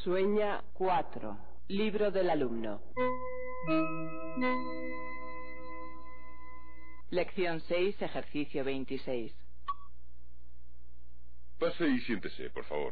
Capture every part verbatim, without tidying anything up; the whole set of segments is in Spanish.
Sueña cuatro. Libro del alumno. Lección seis, ejercicio veintiséis. Pase y siéntese, por favor.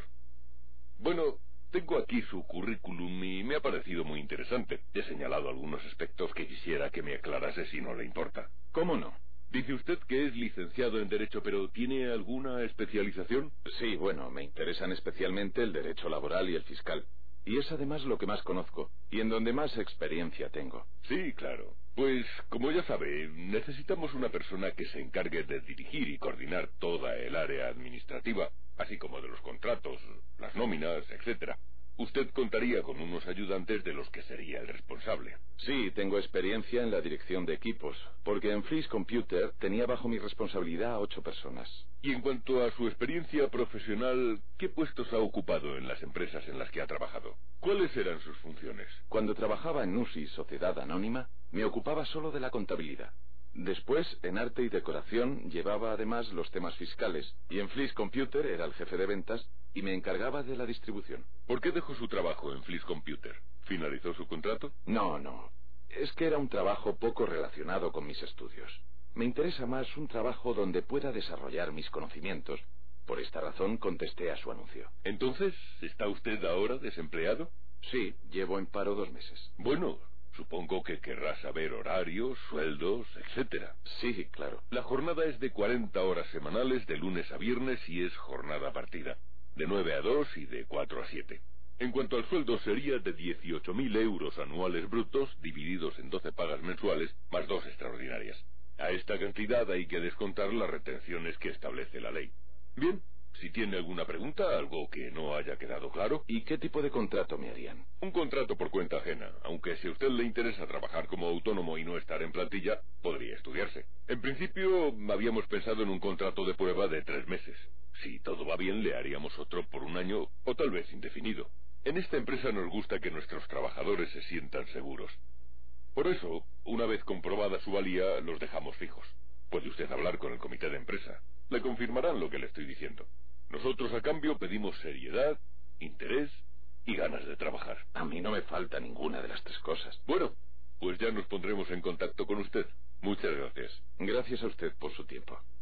Bueno, tengo aquí su currículum y me ha parecido muy interesante. He señalado algunos aspectos que quisiera que me aclarase si no le importa. ¿Cómo no? Dice usted que es licenciado en Derecho, pero ¿tiene alguna especialización? Sí, bueno, me interesan especialmente el derecho laboral y el fiscal. Y es además lo que más conozco, y en donde más experiencia tengo. Sí, claro. Pues, como ya sabe, necesitamos una persona que se encargue de dirigir y coordinar toda el área administrativa, así como de los contratos, las nóminas, etcétera. Usted contaría con unos ayudantes de los que sería el responsable. Sí, tengo experiencia en la dirección de equipos, porque en Freeze Computer tenía bajo mi responsabilidad a ocho personas. Y en cuanto a su experiencia profesional, ¿qué puestos ha ocupado en las empresas en las que ha trabajado? ¿Cuáles eran sus funciones? Cuando trabajaba en Nusi, Sociedad Anónima, me ocupaba solo de la contabilidad. Después, en arte y decoración, llevaba además los temas fiscales, y en Freeze Computer era el jefe de ventas y me encargaba de la distribución. ¿Por qué dejó su trabajo en Freeze Computer? ¿Finalizó su contrato? No, no. Es que era un trabajo poco relacionado con mis estudios. Me interesa más un trabajo donde pueda desarrollar mis conocimientos. Por esta razón contesté a su anuncio. Entonces, ¿está usted ahora desempleado? Sí, llevo en paro dos meses. Bueno, supongo que querrá saber horarios, sueldos, etcétera. Sí, claro. La jornada es de cuarenta horas semanales de lunes a viernes y es jornada partida, de nueve a dos y de cuatro a siete. En cuanto al sueldo, sería de dieciocho mil euros anuales brutos, divididos en doce pagas mensuales, más dos extraordinarias. A esta cantidad hay que descontar las retenciones que establece la ley. Bien, si tiene alguna pregunta, algo que no haya quedado claro. ¿Y qué tipo de contrato me harían? Un contrato por cuenta ajena, aunque si a usted le interesa trabajar como autónomo y no estar en plantilla, podría estudiarse. En principio, habíamos pensado en un contrato de prueba de tres meses. Si todo va bien, le haríamos otro por un año o tal vez indefinido. En esta empresa nos gusta que nuestros trabajadores se sientan seguros. Por eso, una vez comprobada su valía, los dejamos fijos. Puede usted hablar con el comité de empresa. Le confirmarán lo que le estoy diciendo. Nosotros, a cambio, pedimos seriedad, interés y ganas de trabajar. A mí no me falta ninguna de las tres cosas. Bueno, pues ya nos pondremos en contacto con usted. Muchas gracias. Gracias a usted por su tiempo.